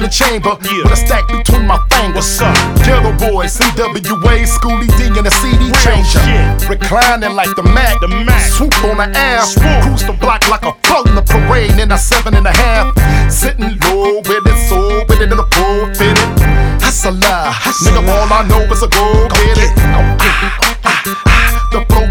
chamber with a stack between my fingers. Ghetto boys, CWA, Schoolie D, and a CD changer. Reclining like the Mac, swoop on the air, cruise the block like a float in the parade in a 7.5. Sitting low with it, so with it in the pool fitted. Hustler, nigga, all I know is a go get it.